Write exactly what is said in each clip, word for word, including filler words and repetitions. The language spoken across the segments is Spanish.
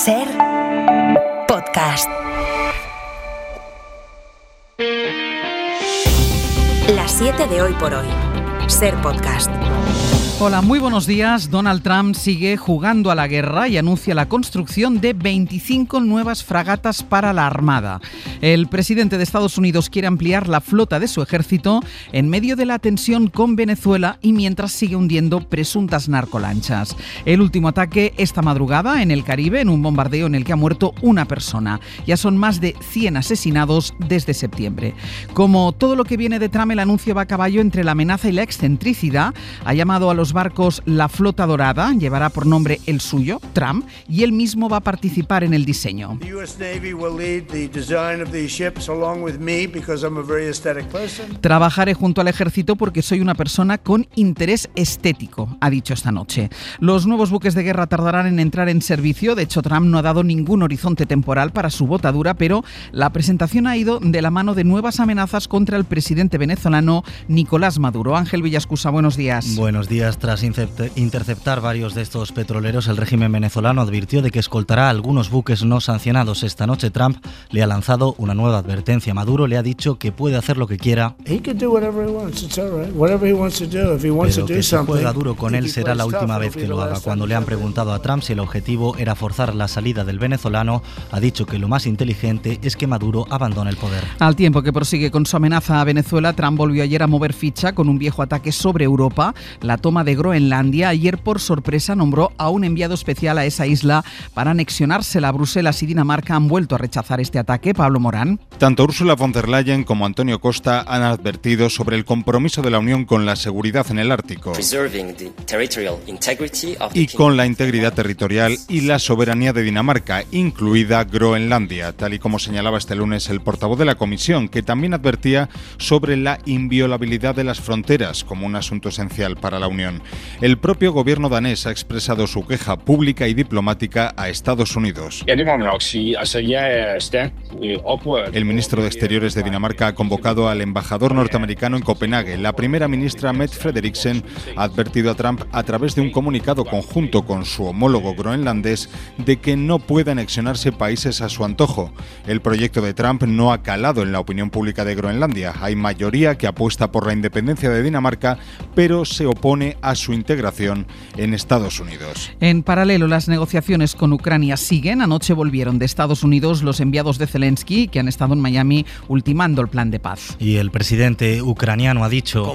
Ser Podcast. Las siete de hoy por hoy. Ser Podcast. Hola, muy buenos días. Donald Trump sigue jugando a la guerra y anuncia la construcción de veinticinco nuevas fragatas para la Armada. El presidente de Estados Unidos quiere ampliar la flota de su ejército en medio de la tensión con Venezuela y mientras sigue hundiendo presuntas narcolanchas. El último ataque esta madrugada en el Caribe, en un bombardeo en el que ha muerto una persona. Ya son más de cien asesinados desde septiembre. Como todo lo que viene de Trump, el anuncio va a caballo entre la amenaza y la excentricidad. Ha llamado a los barcos la Flota Dorada, llevará por nombre el suyo, Trump, y él mismo va a participar en el diseño. Trabajaré junto al ejército porque soy una persona con interés estético, ha dicho esta noche. Los nuevos buques de guerra tardarán en entrar en servicio. De hecho, Trump no ha dado ningún horizonte temporal para su botadura, pero la presentación ha ido de la mano de nuevas amenazas contra el presidente venezolano Nicolás Maduro. Ángel Villascusa, buenos días. Buenos días. Tras interceptar varios de estos petroleros, el régimen venezolano advirtió de que escoltará a algunos buques no sancionados. Esta noche Trump le ha lanzado una nueva advertencia. Maduro le ha dicho que puede hacer lo que quiera, pero que si juega duro con él será la última vez que lo haga. Cuando le han preguntado a Trump si el objetivo era forzar la salida del venezolano, ha dicho que lo más inteligente es que Maduro abandone el poder. Al tiempo que prosigue con su amenaza a Venezuela, Trump volvió ayer a mover ficha con un viejo ataque sobre Europa, la toma de Groenlandia. Ayer, por sorpresa, nombró a un enviado especial a esa isla para anexionársela. Bruselas y Dinamarca han vuelto a rechazar este ataque. Pablo Morán. Tanto Ursula von der Leyen como Antonio Costa han advertido sobre el compromiso de la Unión con la seguridad en el Ártico y con la integridad territorial y la soberanía de Dinamarca, incluida Groenlandia, tal y como señalaba este lunes el portavoz de la Comisión, que también advertía sobre la inviolabilidad de las fronteras como un asunto esencial para la Unión. El propio gobierno danés ha expresado su queja pública y diplomática a Estados Unidos. El ministro de Exteriores de Dinamarca ha convocado al embajador norteamericano en Copenhague. La primera ministra Mette Frederiksen ha advertido a Trump a través de un comunicado conjunto con su homólogo groenlandés de que no puede anexionarse países a su antojo. El proyecto de Trump no ha calado en la opinión pública de Groenlandia. Hay mayoría que apuesta por la independencia de Dinamarca, pero se opone a su integración en Estados Unidos. En paralelo, las negociaciones con Ucrania siguen. Anoche volvieron de Estados Unidos los enviados de Zelensky, que han estado en Miami ultimando el plan de paz. Y el presidente ucraniano ha dicho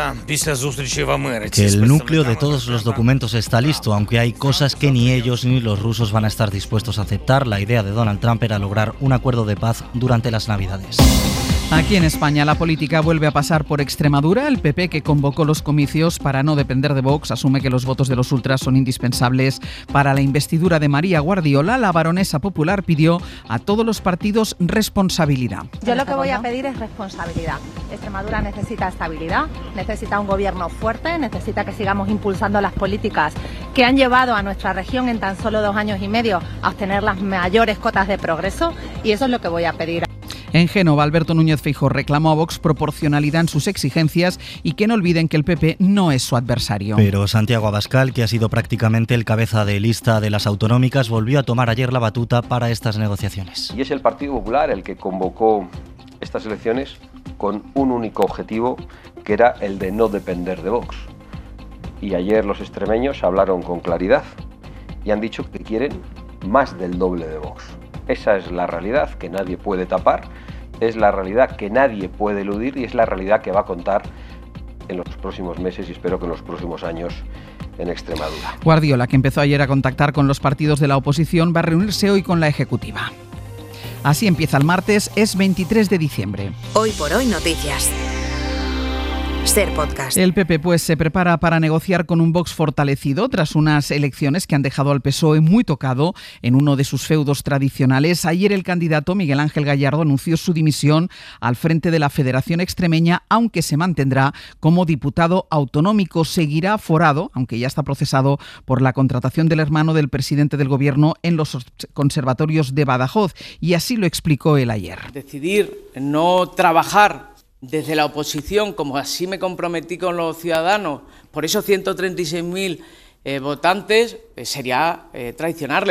que el núcleo de todos los documentos está listo, aunque hay cosas que ni ellos ni los rusos van a estar dispuestos a aceptar. La idea de Donald Trump era lograr un acuerdo de paz durante las Navidades. Aquí en España la política vuelve a pasar por Extremadura. El P P, que convocó los comicios para no depender de Vox, asume que los votos de los ultras son indispensables para la investidura de María Guardiola. La baronesa popular pidió a todos los partidos responsabilidad. Yo lo que voy a pedir es responsabilidad. Extremadura necesita estabilidad, necesita un gobierno fuerte, necesita que sigamos impulsando las políticas que han llevado a nuestra región en tan solo dos años y medio a obtener las mayores cotas de progreso, y eso es lo que voy a pedir. En Génova, Alberto Núñez Feijóo reclamó a Vox proporcionalidad en sus exigencias y que no olviden que el P P no es su adversario. Pero Santiago Abascal, que ha sido prácticamente el cabeza de lista de las autonómicas, volvió a tomar ayer la batuta para estas negociaciones. Y es el Partido Popular el que convocó estas elecciones con un único objetivo, que era el de no depender de Vox. Y ayer los extremeños hablaron con claridad y han dicho que quieren más del doble de Vox. Esa es la realidad que nadie puede tapar, es la realidad que nadie puede eludir y es la realidad que va a contar en los próximos meses y espero que en los próximos años en Extremadura. Guardiola, que empezó ayer a contactar con los partidos de la oposición, va a reunirse hoy con la ejecutiva. Así empieza el martes, es veintitrés de diciembre. Hoy por hoy noticias. Ser Podcast. El P P pues se prepara para negociar con un Vox fortalecido tras unas elecciones que han dejado al P S O E muy tocado en uno de sus feudos tradicionales. Ayer el candidato Miguel Ángel Gallardo anunció su dimisión al frente de la Federación Extremeña, aunque se mantendrá como diputado autonómico. Seguirá aforado, aunque ya está procesado por la contratación del hermano del presidente del gobierno en los conservatorios de Badajoz, y así lo explicó él ayer. Decidir no trabajar desde la oposición, como así me comprometí con los ciudadanos, por esos ciento treinta y seis mil eh, votantes, eh, sería eh, traicionarles.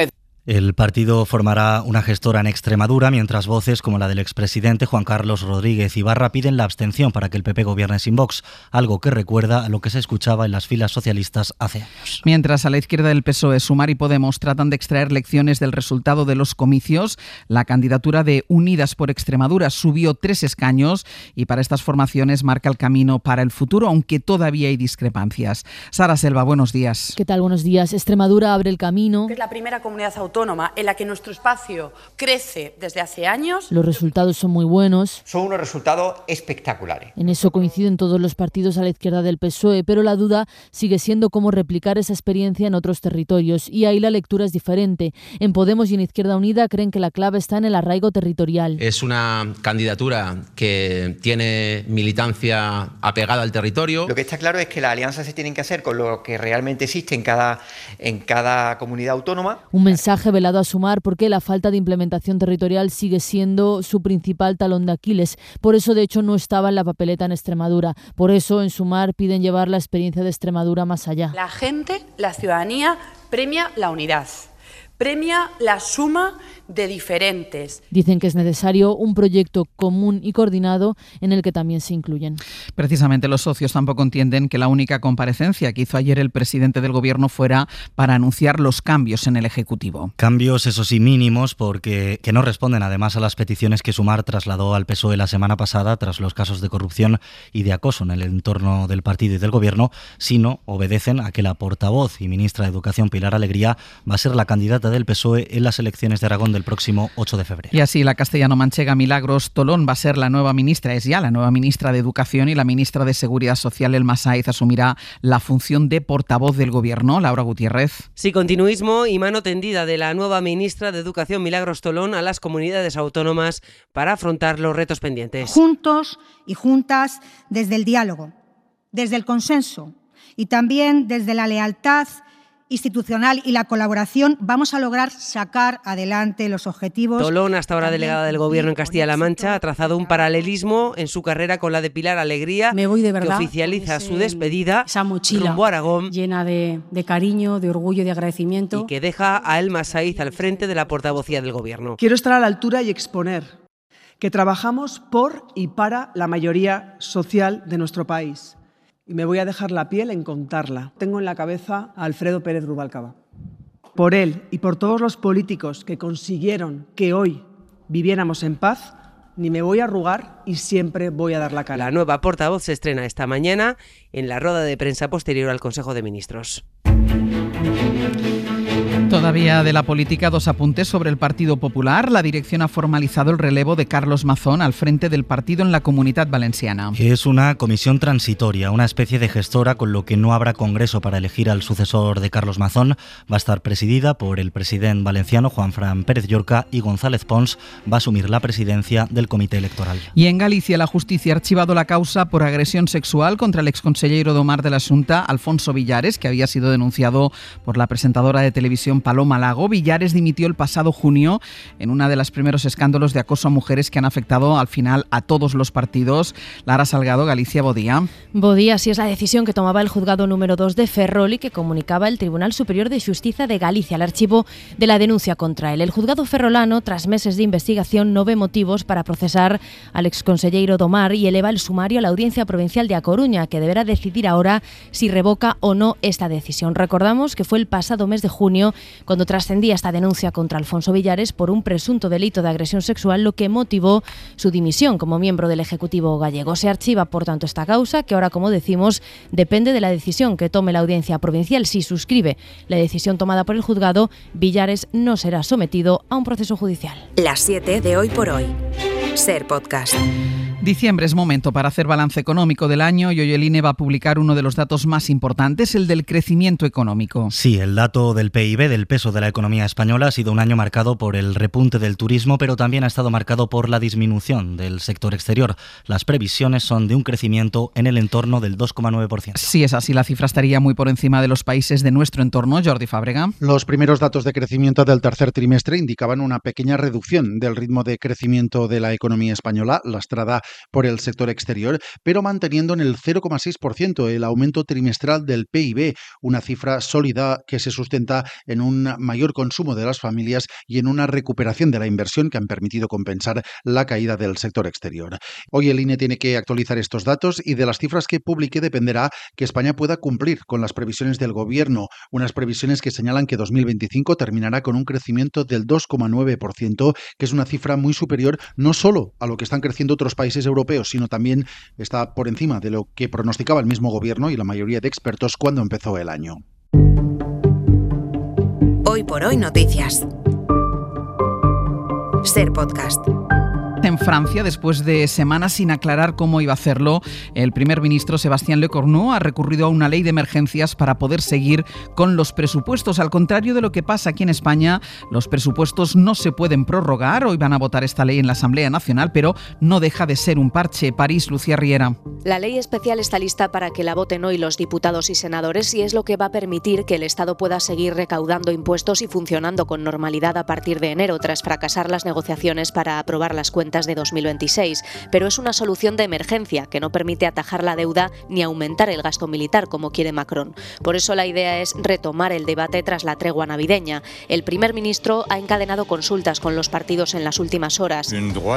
El partido formará una gestora en Extremadura, mientras voces como la del expresidente Juan Carlos Rodríguez Ibarra piden la abstención para que el P P gobierne sin Vox, algo que recuerda a lo que se escuchaba en las filas socialistas hace años. Mientras a la izquierda del P S O E, Sumar y Podemos tratan de extraer lecciones del resultado de los comicios, la candidatura de Unidas por Extremadura subió tres escaños y para estas formaciones marca el camino para el futuro, aunque todavía hay discrepancias. Sara Selva, buenos días. ¿Qué tal? Buenos días. Extremadura abre el camino. Es la primera comunidad autónoma autónoma en la que nuestro espacio crece desde hace años. Los resultados son muy buenos. Son unos resultados espectaculares. En eso coinciden todos los partidos a la izquierda del P S O E, pero la duda sigue siendo cómo replicar esa experiencia en otros territorios, y ahí la lectura es diferente. En Podemos y en Izquierda Unida creen que la clave está en el arraigo territorial. Es una candidatura que tiene militancia apegada al territorio. Lo que está claro es que las alianzas se tienen que hacer con lo que realmente existe en cada, en cada comunidad autónoma. Un mensaje velado a Sumar porque la falta de implementación territorial sigue siendo su principal talón de Aquiles. Por eso, de hecho, no estaba en la papeleta en Extremadura. Por eso, en Sumar piden llevar la experiencia de Extremadura más allá. La gente, la ciudadanía, premia la unidad. Premia la suma de diferentes. Dicen que es necesario un proyecto común y coordinado en el que también se incluyen. Precisamente los socios tampoco entienden que la única comparecencia que hizo ayer el presidente del Gobierno fuera para anunciar los cambios en el Ejecutivo. Cambios, eso sí, mínimos, porque que no responden además a las peticiones que Sumar trasladó al P S O E la semana pasada tras los casos de corrupción y de acoso en el entorno del partido y del Gobierno, sino obedecen a que la portavoz y ministra de Educación, Pilar Alegría, va a ser la candidata del P S O E en las elecciones de Aragón del próximo ocho de febrero. Y así la castellano-manchega Milagros Tolón va a ser la nueva ministra, es ya la nueva ministra de Educación, y la ministra de Seguridad Social, Elma Sáez, asumirá la función de portavoz del Gobierno. Laura Gutiérrez. Sí, continuismo y mano tendida de la nueva ministra de Educación, Milagros Tolón, a las comunidades autónomas para afrontar los retos pendientes. Juntos y juntas desde el diálogo, desde el consenso y también desde la lealtad institucional y la colaboración, vamos a lograr sacar adelante los objetivos. Tolón, hasta ahora delegada del Gobierno en Castilla-La Mancha, ha trazado un paralelismo en su carrera con la de Pilar Alegría, Me voy de verdad, que oficializa ese, su despedida esa mochila rumbo a Aragón, llena de, de cariño, de orgullo y de agradecimiento, y que deja a Elma Sáez al frente de la portavocía del Gobierno. Quiero estar a la altura y exponer que trabajamos por y para la mayoría social de nuestro país. Y me voy a dejar la piel en contarla. Tengo en la cabeza a Alfredo Pérez Rubalcaba. Por él y por todos los políticos que consiguieron que hoy viviéramos en paz, ni me voy a arrugar y siempre voy a dar la cara. La nueva portavoz se estrena esta mañana en la rueda de prensa posterior al Consejo de Ministros. Todavía de la política, dos apuntes sobre el Partido Popular. La dirección ha formalizado el relevo de Carlos Mazón al frente del partido en la Comunitat Valenciana. Es una comisión transitoria, una especie de gestora, con lo que no habrá congreso para elegir al sucesor de Carlos Mazón. Va a estar presidida por el presidente valenciano Juanfran Pérez Llorca, y González Pons va a asumir la presidencia del comité electoral. Y en Galicia, la justicia ha archivado la causa por agresión sexual contra el exconsellero do Mar de la Xunta, Alfonso Villares, que había sido denunciado por la presentadora de televisión Paloma Lago. Villares dimitió el pasado junio en uno de los primeros escándalos de acoso a mujeres que han afectado al final a todos los partidos. Lara Salgado, Galicia, bo día. Bo día, sí, es la decisión que tomaba el juzgado número dos de Ferrol y que comunicaba el Tribunal Superior de Xustiza de Galicia al archivo de la denuncia contra él. El juzgado ferrolano, tras meses de investigación, no ve motivos para procesar al exconselleiro do Mar y eleva el sumario a la Audiencia Provincial de A Coruña, que deberá decidir ahora si revoca o no esta decisión. Recordamos que fue el pasado mes de junio cuando trascendía esta denuncia contra Alfonso Villares por un presunto delito de agresión sexual, lo que motivó su dimisión como miembro del Ejecutivo gallego. Se archiva, por tanto, esta causa, que ahora, como decimos, depende de la decisión que tome la Audiencia Provincial. Si suscribe la decisión tomada por el juzgado, Villares no será sometido a un proceso judicial. Las siete de Hoy por Hoy. Ser Podcast. Diciembre es momento para hacer balance económico del año y hoy el I N E va a publicar uno de los datos más importantes, el del crecimiento económico. Sí, el dato del P I B, del peso de la economía española, ha sido un año marcado por el repunte del turismo, pero también ha estado marcado por la disminución del sector exterior. Las previsiones son de un crecimiento en el entorno del dos coma nueve por ciento. Si es así, la cifra estaría muy por encima de los países de nuestro entorno. Jordi Fábrega. Los primeros datos de crecimiento del tercer trimestre indicaban una pequeña reducción del ritmo de crecimiento de la economía española, lastrada por el sector exterior, pero manteniendo en el cero coma seis por ciento el aumento trimestral del P I B, una cifra sólida que se sustenta en un mayor consumo de las familias y en una recuperación de la inversión que han permitido compensar la caída del sector exterior. Hoy el I N E tiene que actualizar estos datos y de las cifras que publique dependerá que España pueda cumplir con las previsiones del Gobierno, unas previsiones que señalan que dos mil veinticinco terminará con un crecimiento del dos coma nueve por ciento, que es una cifra muy superior no solo a lo que están creciendo otros países europeos, sino también está por encima de lo que pronosticaba el mismo Gobierno y la mayoría de expertos cuando empezó el año. Hoy por hoy noticias. Ser Podcast. En Francia, después de semanas sin aclarar cómo iba a hacerlo, el primer ministro Sébastien Lecornu ha recurrido a una ley de emergencias para poder seguir con los presupuestos. Al contrario de lo que pasa aquí en España, los presupuestos no se pueden prorrogar. Hoy van a votar esta ley en la Asamblea Nacional, pero no deja de ser un parche. París, Lucía Riera. La ley especial está lista para que la voten hoy los diputados y senadores y es lo que va a permitir que el Estado pueda seguir recaudando impuestos y funcionando con normalidad a partir de enero, tras fracasar las negociaciones para aprobar las cuentas de dos mil veintiséis, pero es una solución de emergencia que no permite atajar la deuda ni aumentar el gasto militar como quiere Macron. Por eso la idea es retomar el debate tras la tregua navideña. El primer ministro ha encadenado consultas con los partidos en las últimas horas.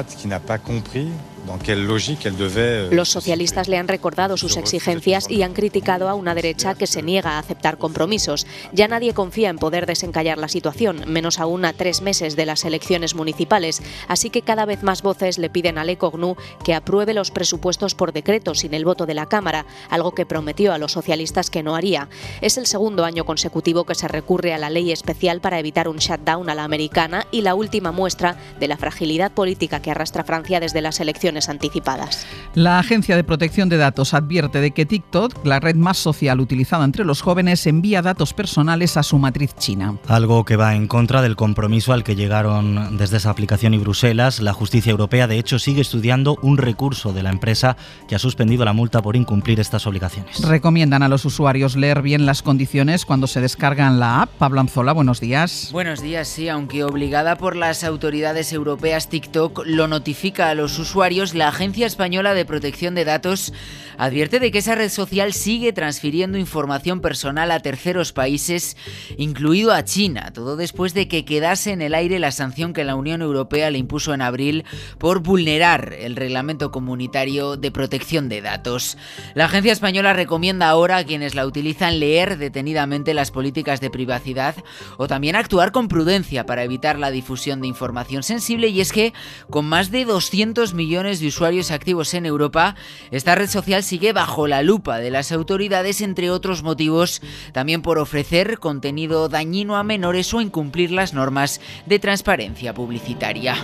Los socialistas le han recordado sus exigencias y han criticado a una derecha que se niega a aceptar compromisos. Ya nadie confía en poder desencallar la situación, menos aún a tres meses de las elecciones municipales, así que cada vez más voces le piden a Lecornu que apruebe los presupuestos por decreto sin el voto de la Cámara, algo que prometió a los socialistas que no haría. Es el segundo año consecutivo que se recurre a la ley especial para evitar un shutdown a la americana y la última muestra de la fragilidad política que arrastra Francia desde las elecciones anticipadas. La Agencia de Protección de Datos advierte de que TikTok, la red más social utilizada entre los jóvenes, envía datos personales a su matriz china. Algo que va en contra del compromiso al que llegaron desde esa aplicación y Bruselas. La justicia europea, de hecho, sigue estudiando un recurso de la empresa que ha suspendido la multa por incumplir estas obligaciones. Recomiendan a los usuarios leer bien las condiciones cuando se descargan la app. Pablo Anzola, buenos días. Buenos días, sí, aunque obligada por las autoridades europeas, TikTok lo notifica a los usuarios. La Agencia Española de Protección de Datos advierte de que esa red social sigue transfiriendo información personal a terceros países, incluido a China, todo después de que quedase en el aire la sanción que la Unión Europea le impuso en abril por vulnerar el reglamento comunitario de protección de datos. La Agencia Española recomienda ahora a quienes la utilizan leer detenidamente las políticas de privacidad o también actuar con prudencia para evitar la difusión de información sensible, y es que con más de doscientos millones de usuarios activos en Europa, esta red social sigue bajo la lupa de las autoridades, entre otros motivos, también por ofrecer contenido dañino a menores o incumplir las normas de transparencia publicitaria.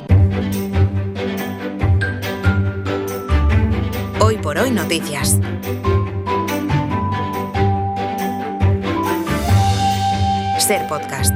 Hoy por hoy noticias. Ser Podcast.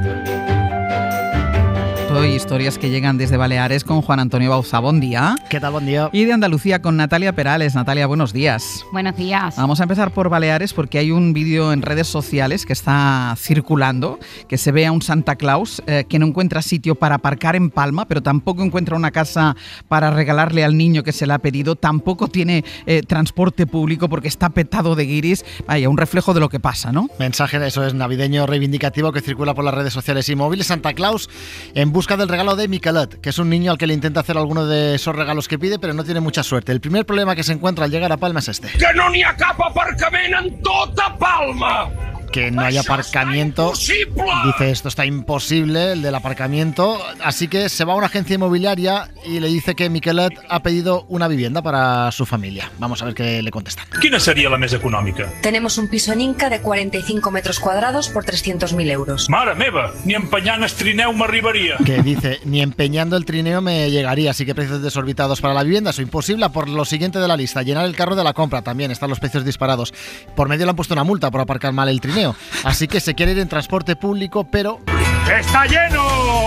Hoy historias que llegan desde Baleares con Juan Antonio Bauza. Buen día. ¿Qué tal? Buen día. Y de Andalucía con Natalia Perales. Natalia, buenos días. Buenos días. Vamos a empezar por Baleares porque hay un vídeo en redes sociales que está circulando, que se ve a un Santa Claus eh, que no encuentra sitio para aparcar en Palma, pero tampoco encuentra una casa para regalarle al niño que se le ha pedido, tampoco tiene eh, transporte público porque está petado de guiris. Vaya, un reflejo de lo que pasa, ¿no? Mensaje, eso es, navideño reivindicativo que circula por las redes sociales y móviles. Santa Claus en busca del regalo de Miquelet, que es un niño al que le intenta hacer alguno de esos regalos que pide, pero no tiene mucha suerte. El primer problema que se encuentra al llegar a Palma es este. Que no n'hi ha cap aparcament en tota Palma! Que no hay aparcamiento. Dice, esto está imposible, el del aparcamiento. Así que se va a una agencia inmobiliaria y le dice que Miquelet ha pedido una vivienda para su familia. Vamos a ver qué le contestan. Quina sería la més econòmica? Tenemos un piso en Inca de cuarenta y cinco metros cuadrados por trescientos mil euros. Mare meva, ni empenyant el trineu m'arribaria. Que dice, ni empeñando el trineo me llegaría. Así que precios desorbitados para la vivienda. Eso imposible. Por lo siguiente de la lista, llenar el carro de la compra. También están los precios disparados. Por medio le han puesto una multa por aparcar mal el trineo. Así que se quiere ir en transporte público, pero... ¡Está lleno!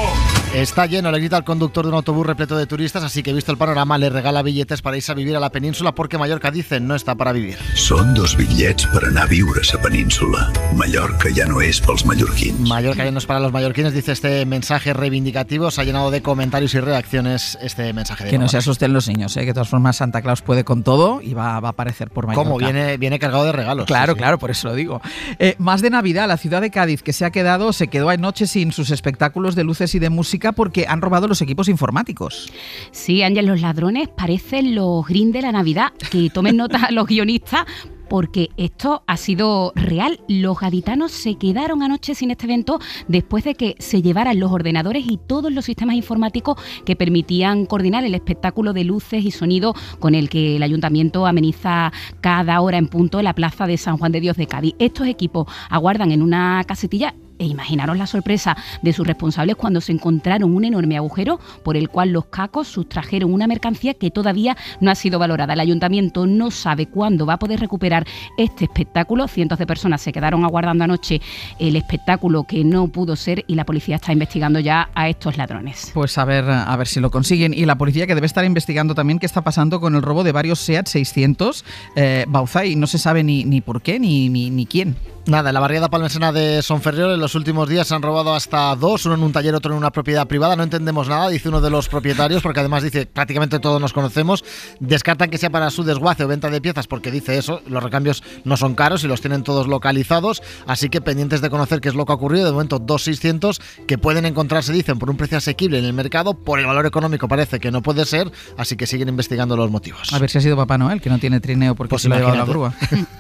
Está lleno, le grita al conductor de un autobús repleto de turistas, así que visto el panorama le regala billetes para irse a vivir a la península porque Mallorca, dice, no está para vivir. Són dos bitllets per anar a viure a la península. Mallorca ja no és pels mallorquins. Mallorca ya no es para los mallorquines, dice este mensaje reivindicativo. Se ha llenado de comentarios y reacciones este mensaje de Que no mamá. se asusten los niños, ¿eh? Que de todas formas Santa Claus puede con todo y va, va a aparecer por Mallorca. ¿Cómo? Viene, viene cargado de regalos. Claro, sí, sí. claro, por eso lo digo. Eh, más de Navidad, la ciudad de Cádiz, que se ha quedado, se quedó anoche sin sus espectáculos de luces y de música porque han robado los equipos informáticos. Sí, Ángel, los ladrones parecen los Green de la Navidad. Que tomen nota a los guionistas, porque esto ha sido real. Los gaditanos se quedaron anoche sin este evento después de que se llevaran los ordenadores y todos los sistemas informáticos que permitían coordinar el espectáculo de luces y sonido con el que el ayuntamiento ameniza cada hora en punto en la plaza de San Juan de Dios de Cádiz. Estos equipos aguardan en una casetilla. E imaginaros la sorpresa de sus responsables cuando se encontraron un enorme agujero por el cual los cacos sustrajeron una mercancía que todavía no ha sido valorada. El ayuntamiento no sabe cuándo va a poder recuperar este espectáculo. Cientos de personas se quedaron aguardando anoche el espectáculo que no pudo ser y la policía está investigando ya a estos ladrones. Pues a ver, a ver si lo consiguen. Y la policía que debe estar investigando también qué está pasando con el robo de varios SEAT seiscientos eh, Bauza, y no se sabe ni, ni por qué ni, ni, ni quién. Nada, en la barriada palmesana de Sonferriol en los últimos días se han robado hasta dos, uno en un taller, otro en una propiedad privada. No entendemos nada, dice uno de los propietarios, porque además dice prácticamente todos nos conocemos. Descartan que sea para su desguace o venta de piezas, porque dice eso, los recambios no son caros y los tienen todos localizados, así que pendientes de conocer qué es lo que ha ocurrido. De momento dos seiscientos que pueden encontrarse, dicen, por un precio asequible en el mercado. Por el valor económico parece que no puede ser, así que siguen investigando los motivos. A ver si ha sido Papá Noel, que no tiene trineo porque Pues se lo ha llevado la grúa.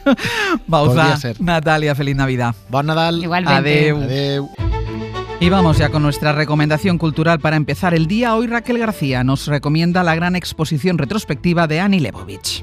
Bauza, Natalia, feliz Navidad. Bon Nadal. Igualmente. Adeu. Adeu. Y vamos ya con nuestra recomendación cultural para empezar el día. Hoy Raquel García nos recomienda la gran exposición retrospectiva de Annie Leibovitz.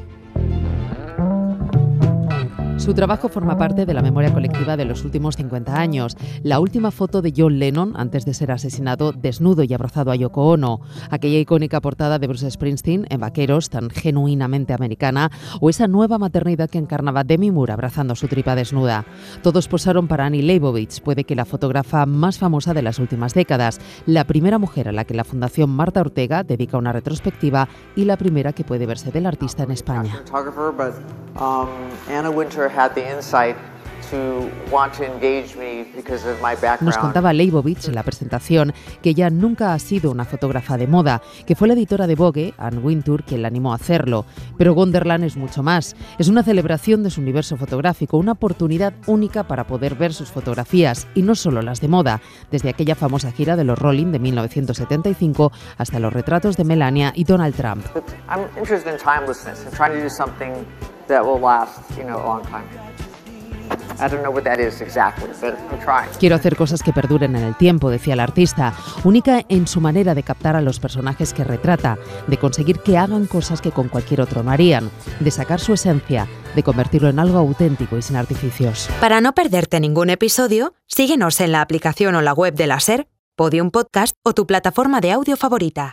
Su trabajo forma parte de la memoria colectiva de los últimos cincuenta años. La última foto de John Lennon, antes de ser asesinado, desnudo y abrazado a Yoko Ono. Aquella icónica portada de Bruce Springsteen en Vaqueros, tan genuinamente americana. O esa nueva maternidad que encarnaba Demi Moore abrazando su tripa desnuda. Todos posaron para Annie Leibovitz, puede que la fotógrafa más famosa de las últimas décadas. La primera mujer a la que la Fundación Marta Ortega dedica una retrospectiva y la primera que puede verse del artista en España. Um, Anna Wintour had the insight to want to engage me because of my background. Nos contaba Leibovitz en la presentación que ella nunca ha sido una fotógrafa de moda, que fue la editora de Vogue, Anne Wintour, quien la animó a hacerlo. Pero Wonderland es mucho más. Es una celebración de su universo fotográfico, una oportunidad única para poder ver sus fotografías, y no solo las de moda, desde aquella famosa gira de los Rolling de mil novecientos setenta y cinco hasta los retratos de Melania y Donald Trump. I'm interested in timelessness and trying to do something that will last, you know, a long time. I don't know what that is exactly, but I'm trying. Quiero hacer cosas que perduren en el tiempo, decía la artista, única en su manera de captar a los personajes que retrata, de conseguir que hagan cosas que con cualquier otro no harían, de sacar su esencia, de convertirlo en algo auténtico y sin artificios. Para no perderte ningún episodio, síguenos en la aplicación o la web de la SER, Podium Podcast o tu plataforma de audio favorita.